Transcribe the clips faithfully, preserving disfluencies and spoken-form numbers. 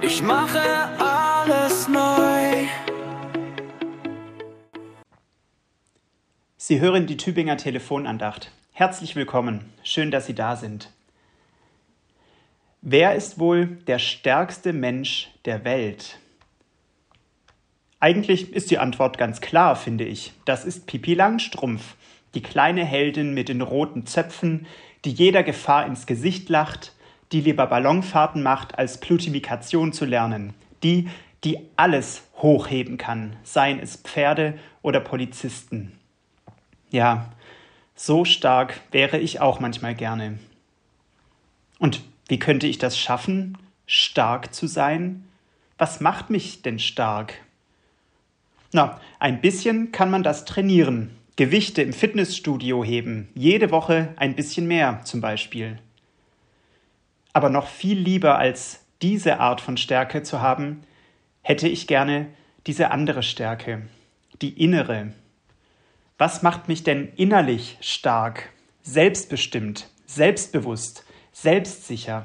Ich mache alles neu. Sie hören die Tübinger Telefonandacht. Herzlich willkommen. Schön, dass Sie da sind. Wer ist wohl der stärkste Mensch der Welt? Eigentlich ist die Antwort ganz klar, finde ich. Das ist Pippi Langstrumpf, die kleine Heldin mit den roten Zöpfen, die jeder Gefahr ins Gesicht lacht, die lieber Ballonfahrten macht, als Plutonikation zu lernen. Die, die alles hochheben kann, seien es Pferde oder Polizisten. Ja, so stark wäre ich auch manchmal gerne. Und wie könnte ich das schaffen, stark zu sein? Was macht mich denn stark? Na, ein bisschen kann man das trainieren. Gewichte im Fitnessstudio heben, jede Woche ein bisschen mehr zum Beispiel. Aber noch viel lieber als diese Art von Stärke zu haben, hätte ich gerne diese andere Stärke, die innere. Was macht mich denn innerlich stark, selbstbestimmt, selbstbewusst, selbstsicher?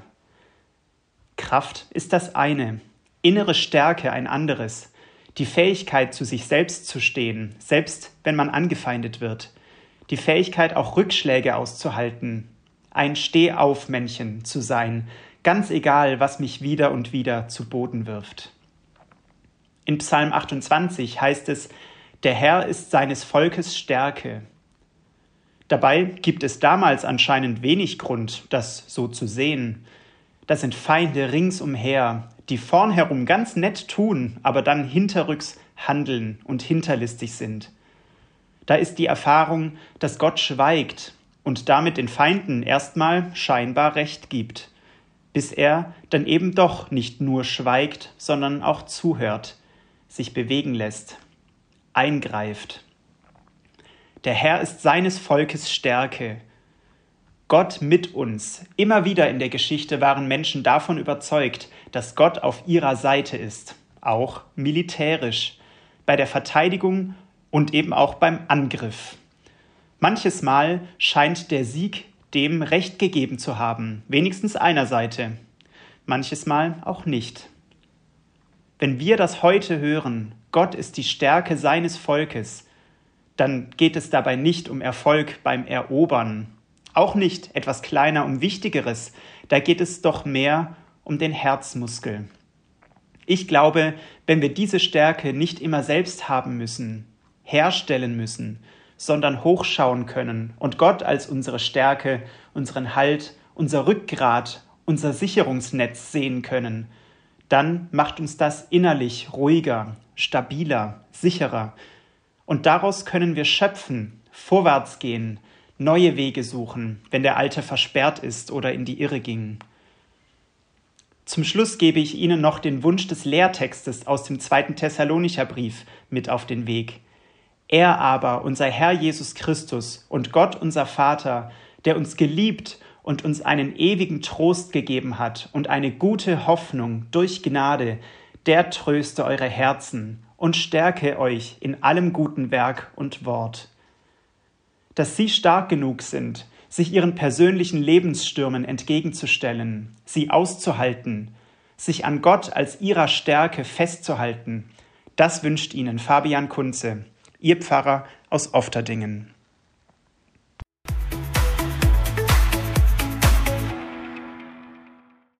Kraft ist das eine, innere Stärke ein anderes. Die Fähigkeit, zu sich selbst zu stehen, selbst wenn man angefeindet wird. Die Fähigkeit, auch Rückschläge auszuhalten. Ein Stehaufmännchen zu sein, ganz egal, was mich wieder und wieder zu Boden wirft. In Psalm achtundzwanzig heißt es, der Herr ist seines Volkes Stärke. Dabei gibt es damals anscheinend wenig Grund, das so zu sehen. Da sind Feinde ringsumher, die vornherum ganz nett tun, aber dann hinterrücks handeln und hinterlistig sind. Da ist die Erfahrung, dass Gott schweigt und damit den Feinden erstmal scheinbar Recht gibt, bis er dann eben doch nicht nur schweigt, sondern auch zuhört, sich bewegen lässt, eingreift. Der Herr ist seines Volkes Stärke. Gott mit uns. Immer wieder in der Geschichte waren Menschen davon überzeugt, dass Gott auf ihrer Seite ist, auch militärisch, bei der Verteidigung und eben auch beim Angriff. Manches Mal scheint der Sieg dem Recht gegeben zu haben, wenigstens einer Seite, manches Mal auch nicht. Wenn wir das heute hören, Gott ist die Stärke seines Volkes, dann geht es dabei nicht um Erfolg beim Erobern, auch nicht etwas kleiner um Wichtigeres, da geht es doch mehr um den Herzmuskel. Ich glaube, wenn wir diese Stärke nicht immer selbst haben müssen, herstellen müssen, sondern hochschauen können und Gott als unsere Stärke, unseren Halt, unser Rückgrat, unser Sicherungsnetz sehen können, dann macht uns das innerlich ruhiger, stabiler, sicherer. Und daraus können wir schöpfen, vorwärts gehen, neue Wege suchen, wenn der alte versperrt ist oder in die Irre ging. Zum Schluss gebe ich Ihnen noch den Wunsch des Lehrtextes aus dem zweiten Thessalonicher Brief mit auf den Weg. Er aber, unser Herr Jesus Christus und Gott unser Vater, der uns geliebt und uns einen ewigen Trost gegeben hat und eine gute Hoffnung durch Gnade, der tröste eure Herzen und stärke euch in allem guten Werk und Wort. Dass Sie stark genug sind, sich Ihren persönlichen Lebensstürmen entgegenzustellen, sie auszuhalten, sich an Gott als Ihrer Stärke festzuhalten, das wünscht Ihnen Fabian Kunze, Ihr Pfarrer aus Ofterdingen.